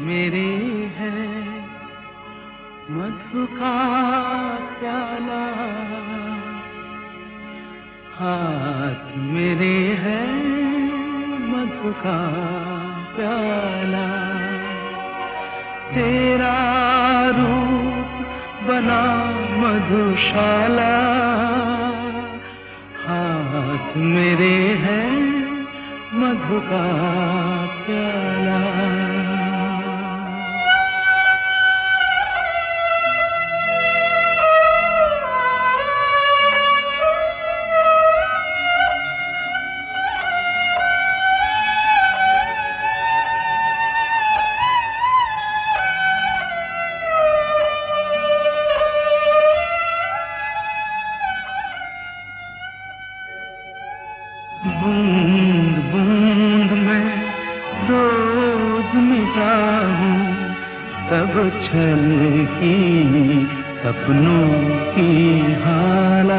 मेरे है मधु का प्याला, हाथ मेरे है मधु का प्याला। तेरा रूप बना मधुशाला, हाथ मेरे है मधु का प्याला। बूंद बूंद में रोज मिटा हूँ, तब छलकी सपनों की हाला।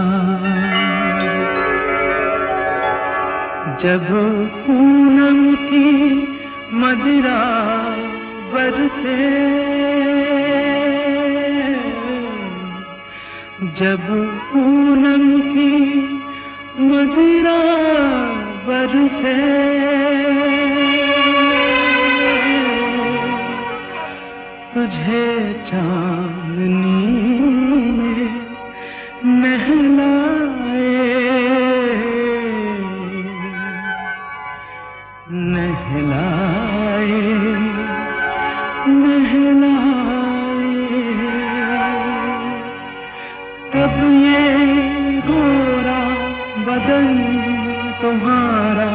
जब पूनम की मदिरा बरसे, जब पूनम की मदिरा बरसे, तुझे चांदनी में नहलाए, नहलाए, नहलाए। तब ये गोरा बदन तुम्हारा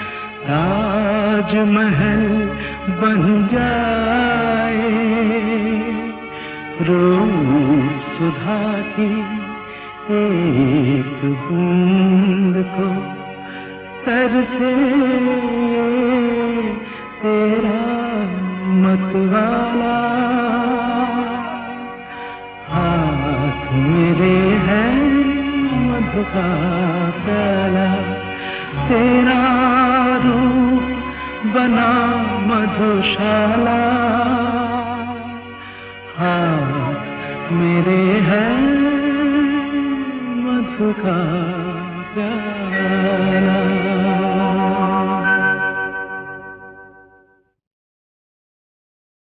ताजमहल बन जाए। रोज सुधा की एक बूंद को तरसे तेरा मतवाला, हाथ मेरे है मधु का प्याला। तेरा रूप बना मधुशाला, हाथ मेरे है मधु का